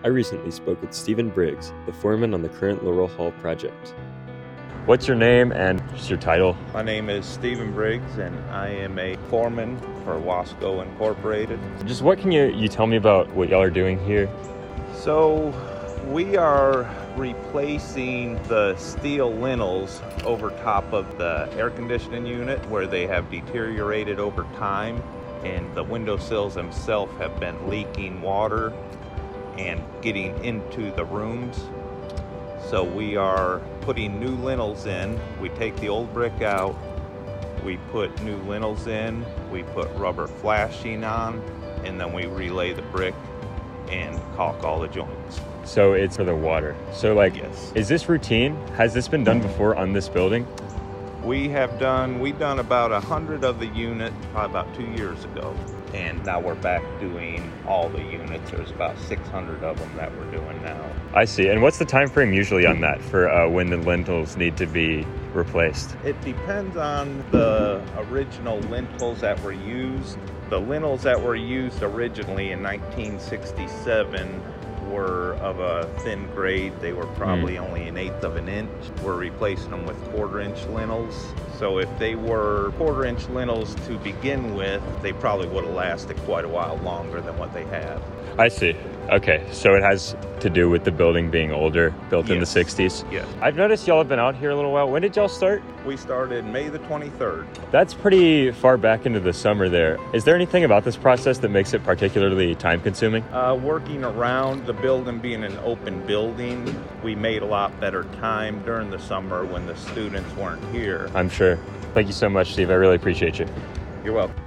I recently spoke with Stephen Briggs, the foreman on the current Laurel Hall project. What's your name and just your title? My name is Stephen Briggs, and I am a foreman for Wasco Incorporated. Just what can you tell me about what y'all are doing here? So we are replacing the steel lintels over top of the air conditioning unit where they have deteriorated over time, and the windowsills themselves have been leaking water and getting into the rooms. So we are putting new lintels in. We take the old brick out, we put new lintels in, we put rubber flashing on, and then we relay the brick and caulk all the joints. So it's for the water. So Yes. Is this routine? Has this been done before on this building? We've done about 100 of the units probably about 2 years ago. And now we're back doing all the units. There's about 600 of them that we're doing now. I see. And what's the time frame usually on that for when the lintels need to be replaced? It depends on the original lintels that were used. The lintels that were used originally in 1967 were of a thin grade. They were probably only 1/8 of an inch. We're replacing them with 1/4-inch lintels. So if they were 1/4-inch lintels to begin with, they probably would have lasted quite a while longer than what they have. I see. Okay, so it has to do with the building being older, built in the 60s? Yes. I've noticed y'all have been out here a little while. When did y'all start? We started May the 23rd. That's pretty far back into the summer there. Is there anything about this process that makes it particularly time-consuming? Working around the building being an open building, we made a lot better time during the summer when the students weren't here. I'm sure. Thank you so much, Steve. I really appreciate you. You're welcome.